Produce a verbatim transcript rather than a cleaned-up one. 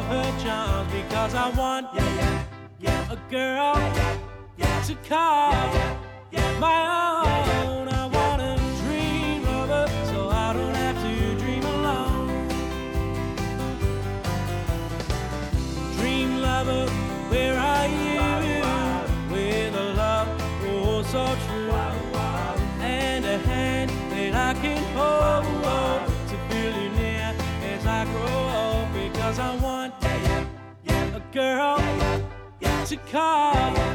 her charms because I want yeah, yeah, yeah. a girl yeah, yeah, to call yeah, yeah, my own. I want a dream lover so I don't have to dream alone. Dream lover, where are you? With a love oh so true and a hand that I can hold to feel you near as I grow old because I want yeah, yeah, yeah. a girl yeah, yeah, yeah. to call